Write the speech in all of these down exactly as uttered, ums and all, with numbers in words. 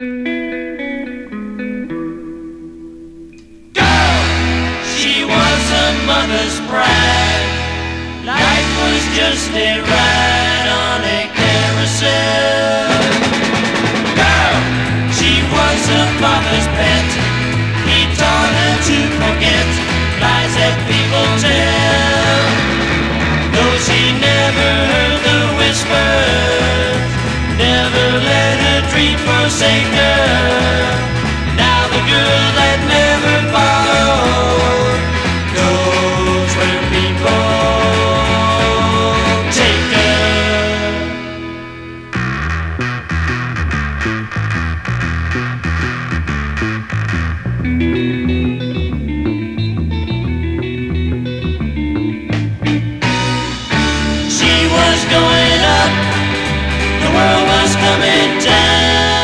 She was a mother's pride. Life was just a ride on a carousel. Girl, she was a father's pet. He taught her to forget lies that people tell. Though she never heard the whispers, never let her dream forsake her. Now the girl that never followed goes where people take She was going up, the world was coming down.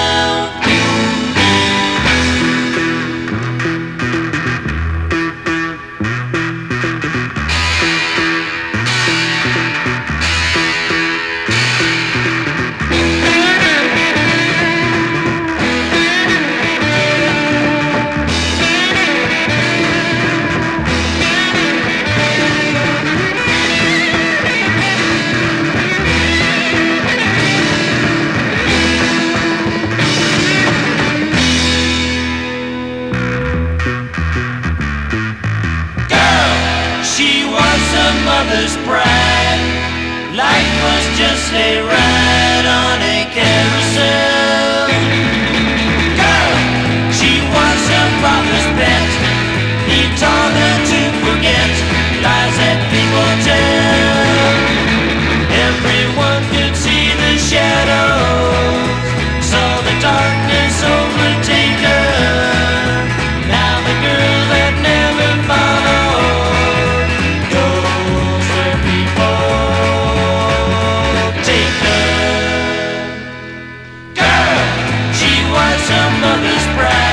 She was a mother's pride. Life was just a ride on a carousel. Girl, she was a father's pet. He taught her to forget lies that people tell. Everyone could see the shadows, saw the darkness overtake her. Now the girl that never followed goes where people take her. Girl, she was a mother's pride.